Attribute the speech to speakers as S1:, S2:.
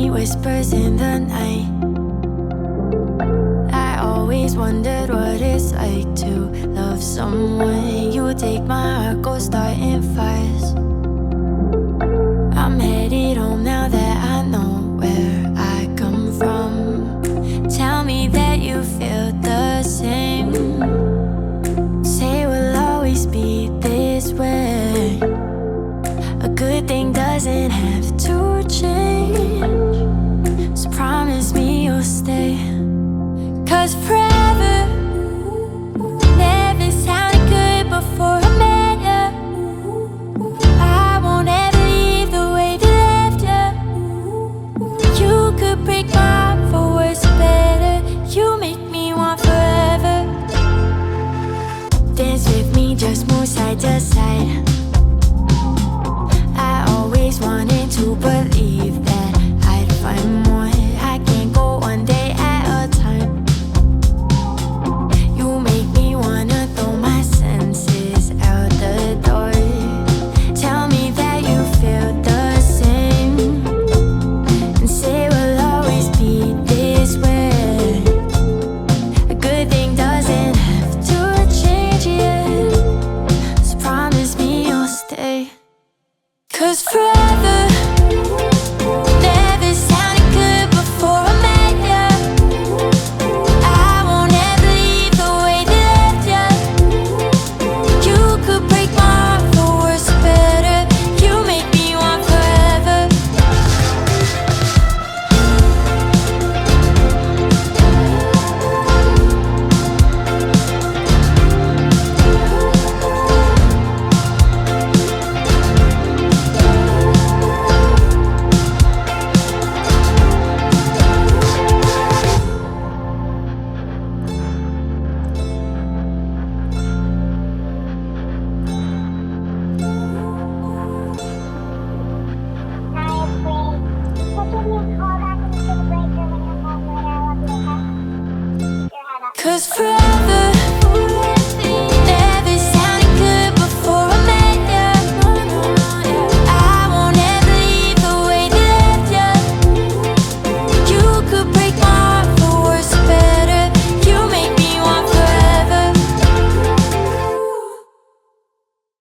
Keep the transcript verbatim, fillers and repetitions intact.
S1: me whispers in the night. I always wondered what it's like to love someone. You take my heart, go starting fires. I'm headed home now that I know where I come from. Tell me that you feel the same. Say we'll always be this way. A good thing doesn't have to change. So promise me you'll stay. Cause forever never sounded good before I met you. I won't ever leave the way they left you. You could break my heart for worse or better. You make me want forever. Dance with me, just move side to side. I always wanted to believe that I'd find more. I can't go one day at a time. You make me wanna throw my senses out the door. Tell me that you feel the same. And say we'll always be this way. A good thing doesn't have to change yet. So promise me you'll stay. Cause forever never sounded good before I met you. I won't ever leave the way they left you. You could break my heart for worse or better. You make me want forever. Cause forever